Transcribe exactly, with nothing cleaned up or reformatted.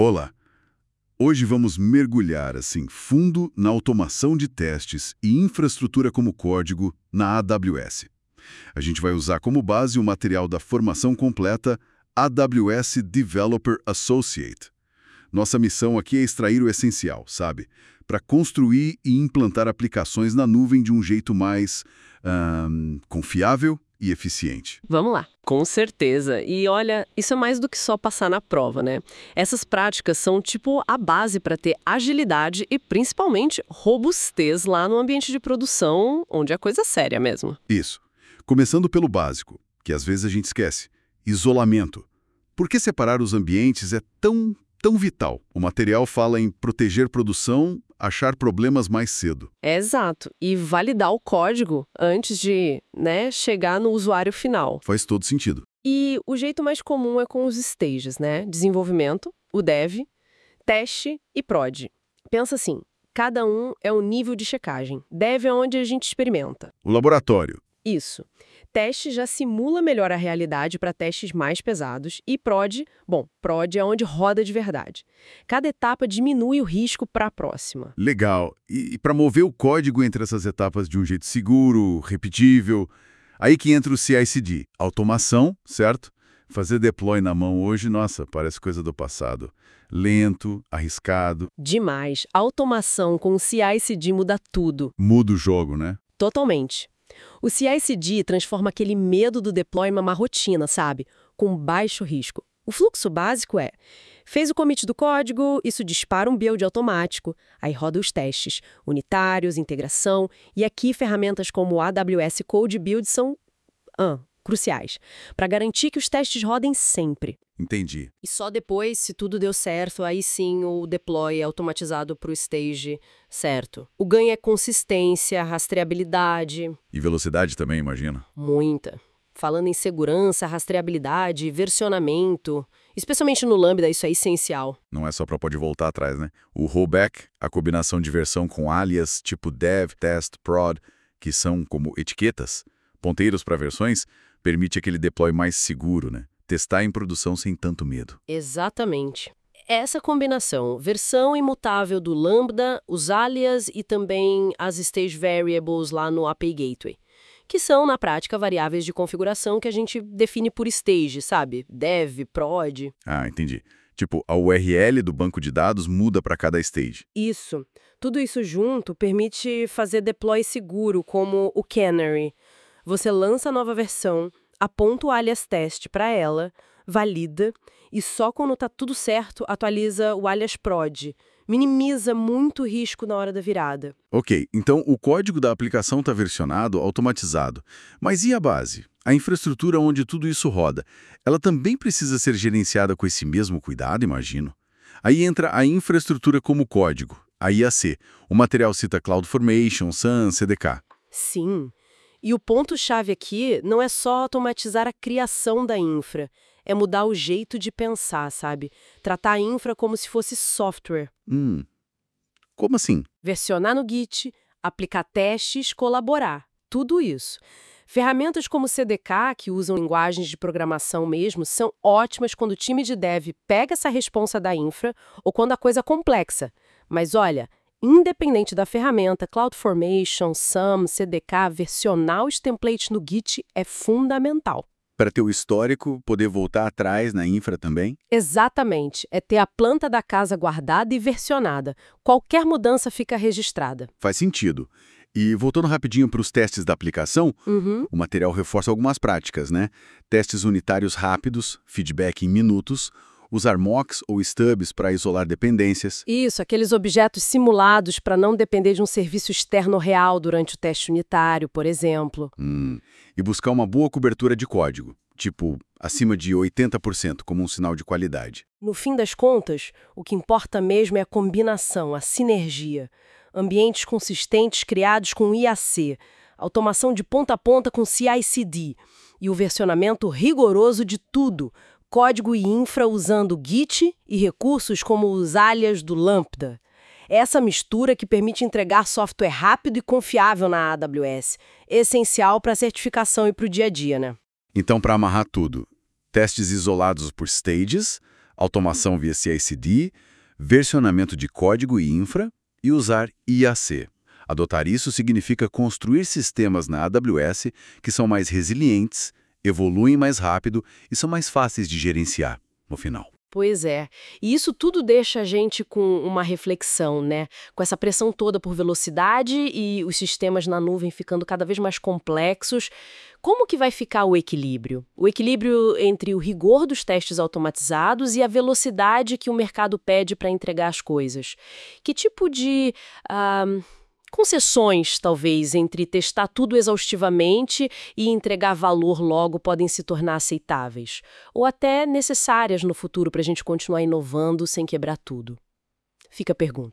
Olá! Hoje vamos mergulhar, assim, fundo na automação de testes e infraestrutura como código na A W S. A gente vai usar como base o material da formação completa A W S Developer Associate. Nossa missão aqui é extrair o essencial, sabe? Para construir e implantar aplicações na nuvem de um jeito mais ahn, confiável e eficiente. Vamos lá, com certeza. E olha, isso é mais do que só passar na prova, né? Essas práticas são tipo a base para ter agilidade e principalmente robustez lá no ambiente de produção, onde é coisa séria mesmo. Isso. Começando pelo básico, que às vezes a gente esquece. Isolamento. Por que separar os ambientes é tão, tão vital? O material fala em proteger produção, achar problemas mais cedo. É exato. E validar o código antes de, né, chegar no usuário final. Faz todo sentido. E o jeito mais comum é com os stages, né? Desenvolvimento, o dev, teste e prod. Pensa assim, cada um é um nível de checagem. Dev é onde a gente experimenta. O laboratório. Isso. Teste já simula melhor a realidade para testes mais pesados e prod, bom, prod é onde roda de verdade. Cada etapa diminui o risco para a próxima. Legal. E, e para mover o código entre essas etapas de um jeito seguro, repetível, aí que entra o C I C D. Automação, certo? Fazer deploy na mão hoje, nossa, parece coisa do passado. Lento, arriscado. Demais. Automação com o C I C D muda tudo. Muda o jogo, né? Totalmente. O C I C D transforma aquele medo do deploy em uma rotina, sabe? Com baixo risco. O fluxo básico é: fez o commit do código, isso dispara um build automático, aí roda os testes, unitários, integração, e aqui ferramentas como o A W S Code Build são ah, cruciais, para garantir que os testes rodem sempre. Entendi. E só depois, se tudo deu certo, aí sim o deploy é automatizado para o stage certo. O ganho é consistência, rastreabilidade. E velocidade também, imagina. Muita. Falando em segurança, rastreabilidade, versionamento, especialmente no Lambda, isso é essencial. Não é só para poder voltar atrás, né? O rollback, a combinação de versão com alias tipo dev, test, prod, que são como etiquetas, ponteiros para versões, permite aquele deploy mais seguro, né? Testar em produção sem tanto medo. Exatamente. Essa combinação, versão imutável do Lambda, os alias e também as stage variables lá no A P I Gateway, que são, na prática, variáveis de configuração que a gente define por stage, sabe? Dev, prod. Ah, entendi. Tipo, a U R L do banco de dados muda para cada stage. Isso. Tudo isso junto permite fazer deploy seguro, como o Canary. Você lança a nova versão, aponta o alias teste para ela, valida, e só quando está tudo certo atualiza o alias prod. Minimiza muito o risco na hora da virada. Ok, então o código da aplicação está versionado, automatizado. Mas e a base? A infraestrutura onde tudo isso roda? Ela também precisa ser gerenciada com esse mesmo cuidado, imagino. Aí entra a infraestrutura como código, a I A C. O material cita CloudFormation, S A M, C D K. Sim. E o ponto-chave aqui não é só automatizar a criação da infra, é mudar o jeito de pensar, sabe? Tratar a infra como se fosse software. Hum, como assim? Versionar no Git, aplicar testes, colaborar. Tudo isso. Ferramentas como o C D K, que usam linguagens de programação mesmo, são ótimas quando o time de dev pega essa responsa da infra ou quando a coisa é complexa. Mas olha, independente da ferramenta, CloudFormation, S A M, C D K, versionar os templates no Git é fundamental. Para ter o histórico, poder voltar atrás na infra também? Exatamente. É ter a planta da casa guardada e versionada. Qualquer mudança fica registrada. Faz sentido. E voltando rapidinho para os testes da aplicação, Uhum. o material reforça algumas práticas, né? Testes unitários rápidos, feedback em minutos, usar mocks ou stubs para isolar dependências. Isso, aqueles objetos simulados para não depender de um serviço externo real durante o teste unitário, por exemplo. Hum. E buscar uma boa cobertura de código, tipo acima de oitenta por cento, como um sinal de qualidade. No fim das contas, o que importa mesmo é a combinação, a sinergia. Ambientes consistentes criados com I A C, automação de ponta a ponta com C I C D e o versionamento rigoroso de tudo, código e infra usando Git e recursos como os alias do Lambda. Essa mistura que permite entregar software rápido e confiável na A W S, essencial para a certificação e para o dia a dia, né? Então, para amarrar tudo, testes isolados por stages, automação via C I C D, versionamento de código e infra e usar I A C. Adotar isso significa construir sistemas na A W S que são mais resilientes, evoluem mais rápido e são mais fáceis de gerenciar, no final. Pois é. E isso tudo deixa a gente com uma reflexão, né? Com essa pressão toda por velocidade e os sistemas na nuvem ficando cada vez mais complexos. Como que vai ficar o equilíbrio? O equilíbrio entre o rigor dos testes automatizados e a velocidade que o mercado pede para entregar as coisas. Que tipo de ah, concessões, talvez, entre testar tudo exaustivamente e entregar valor logo podem se tornar aceitáveis? Ou até necessárias no futuro para a gente continuar inovando sem quebrar tudo? Fica a pergunta.